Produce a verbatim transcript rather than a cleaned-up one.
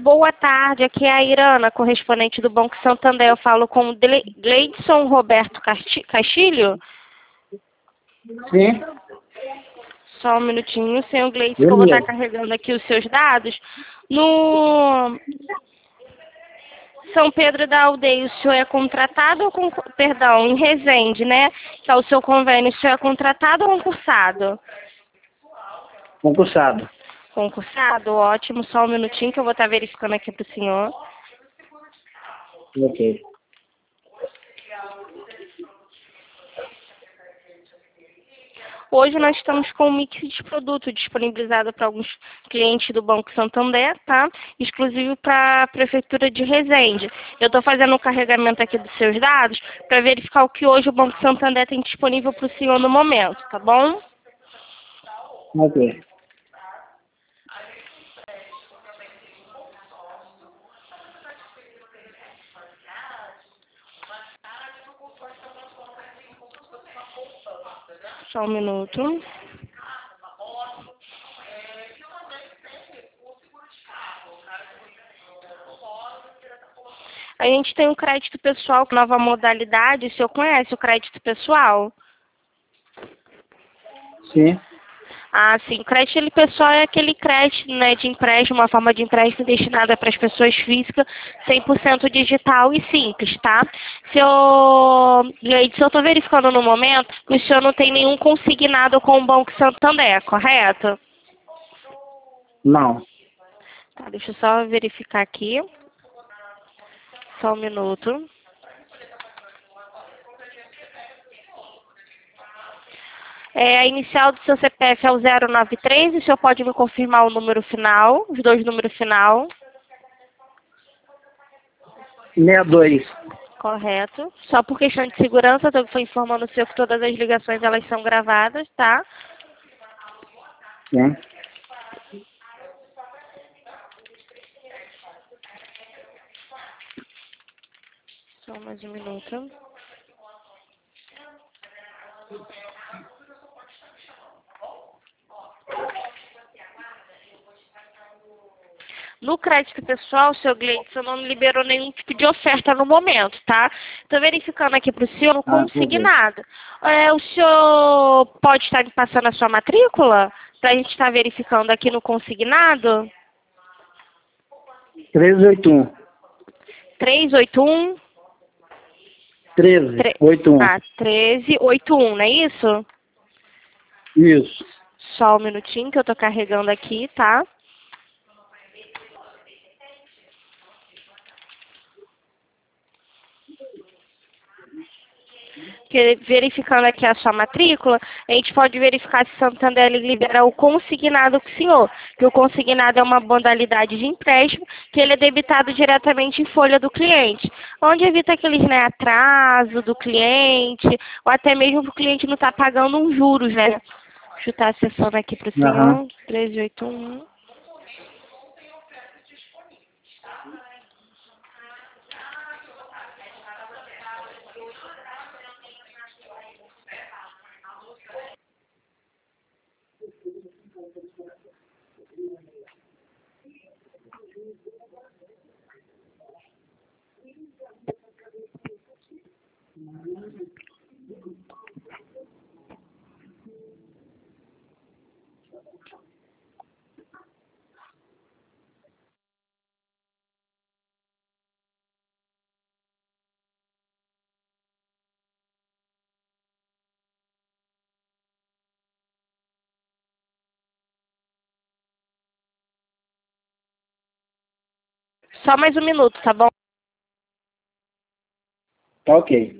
boa tarde. Aqui é a Irana, correspondente do Banco Santander. Eu falo com o Gle- Gleidson Roberto Casti- Castilho. Sim. Só um minutinho, senhor Gleidson, que Eu eu vou estar mesmo. carregando aqui os seus dados. No São Pedro da Aldeia, o senhor é contratado ou con... perdão, em Resende, né? Que é o seu convênio, o senhor é contratado ou concursado? Concursado. Concursado, ótimo. Só um minutinho que eu vou estar verificando aqui para o senhor. Ok. Hoje nós estamos com um mix de produto disponibilizado para alguns clientes do Banco Santander, tá? Exclusivo para a Prefeitura de Resende. Eu estou fazendo o carregamento aqui dos seus dados para verificar o que hoje o Banco Santander tem disponível para o senhor no momento, tá bom? Ok. Só um minuto. A gente tem o crédito pessoal, nova modalidade. O senhor conhece o crédito pessoal? Sim. Ah, sim. O crédito ele, pessoal é aquele crédito, né, de empréstimo, uma forma de empréstimo destinada para as pessoas físicas, cem por cento digital e simples, tá? Senhor Gleidson, eu estou verificando no momento que o senhor não tem nenhum consignado com o Banco Santander, correto? Não. Tá, deixa eu só verificar aqui. Só um minuto. É, a inicial do seu C P F é o zero nove três, o senhor pode me confirmar o número final, os dois números final? sessenta e dois. Correto. Só por questão de segurança, eu estou informando o senhor que todas as ligações elas são gravadas, tá? Sim. Só mais um minuto. No crédito pessoal, o senhor Gleidson não liberou nenhum tipo de oferta no momento, tá? Estou verificando aqui para o senhor no Ah, ok. consignado. É, o senhor pode estar me passando a sua matrícula? Para a gente estar verificando aqui no consignado? trezentos e oitenta e um. três oito um? treze. Tre... oitenta e um. Ah, treze oitenta e um, não é isso? Isso. Só um minutinho que eu tô carregando aqui, tá? Que- Verificando aqui a sua matrícula, a gente pode verificar se Santander ele libera o consignado com o senhor. Que o consignado é uma modalidade de empréstimo que ele é debitado diretamente em folha do cliente, onde evita aqueles, né, atraso do cliente, ou até mesmo o cliente não estar pagando uns juros, né? Deixa eu estar acessando aqui para o Aham. senhor. treze oitenta e um. Só mais um minuto, tá bom? Tá ok.